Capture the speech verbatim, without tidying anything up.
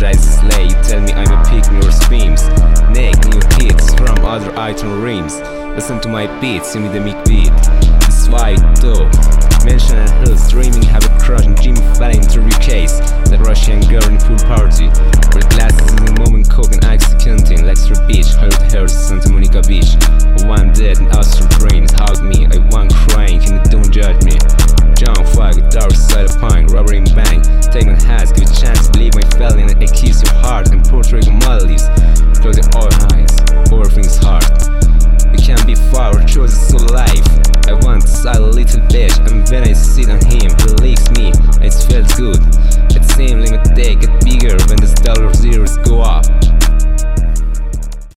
try to slay. You tell me I'm a pig in your streams. Neck new hits from other item rims. Listen to my beats, see me the mic beat. This white dope. Mention and hills, dreaming, have a crush on Jimmy Fallon interview case. That Russian girl in pool party. With glasses in the moment, coke and ice canteen. Lextra beach, heard hers, Santa Monica beach. One dead and astral brains hug me. I one crying, can you don't judge me. John Fuck, dark side of punk, rubber in bang. Take my hands, give a chance to believe my felon. I kiss your heart and Puerto Rico melodies. Close your all eyes, everything's hard. You can't be far, or choose so life. I want to side a little bitch, and when I sit on him, he licks me, it feels good.